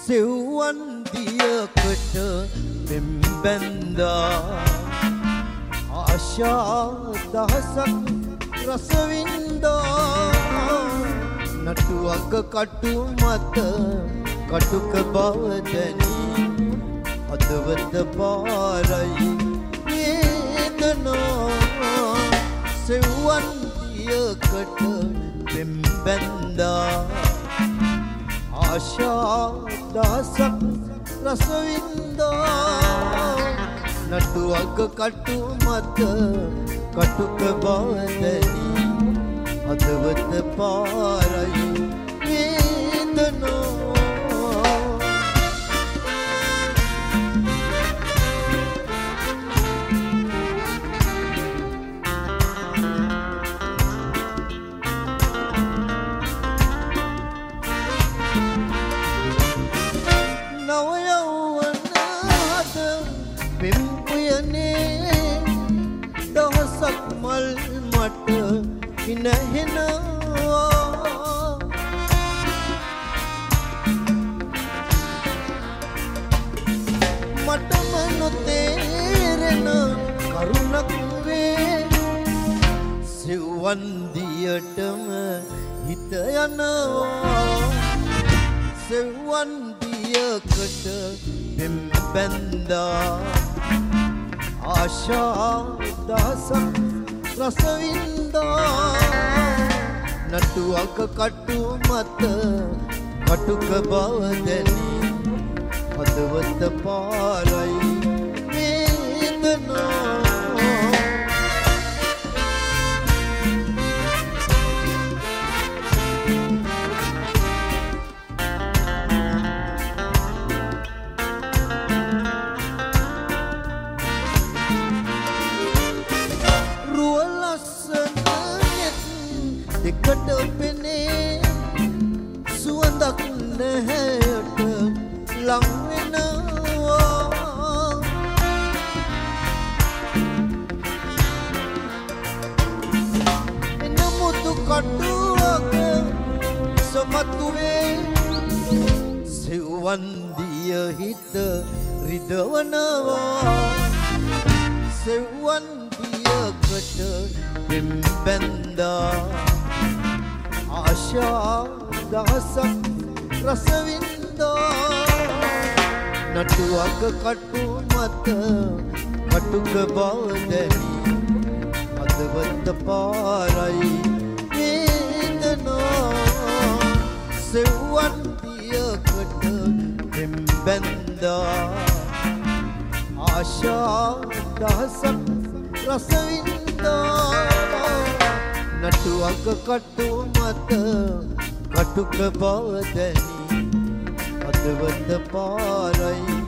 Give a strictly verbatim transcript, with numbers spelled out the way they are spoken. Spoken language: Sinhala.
සෙව්වන් දියකට පෙම්බැන්දා ආශා දහසක් රසවින්දා නටුවක කටු මත කටුක බව දැනී හදවත පාරයි වේදනා සෙව්වන් දියකට පෙම්බැන්දා ආශා දහසක් රසවින්දා නටුවක කටු මත කටුක බව දැනී හදවත පාරයි වේදනා මටම නොතේරෙන කරුණක් වේ සෙව්වන් දියටම හිත යනවා සෙව්වන් දියකට පෙම්බැන්දා ආශා දහසක් රසවින්දා නටුවක කටු මත කටුක බව දැනී හදවත පාරයි වේදනා දෙකට පෙනේ සුවඳක් නැහැට ලං වෙනවා එනමුතු කටුවක සමතුවේ සෙව්වන් දිය හිත රිදවනවා සෙව්වන් දියකට පෙම්බැන්දා ආශා දහසක් රසවින්දා නටුවක කටු මත කටුක බව දැනී හදවත පාරයි වේදනා සෙව්වන් දියකට පෙම්බැන්දා ආශා දහසක් රසවින්දා නටුවක කටු මත කටුක බව දැනී හදවත පාරයි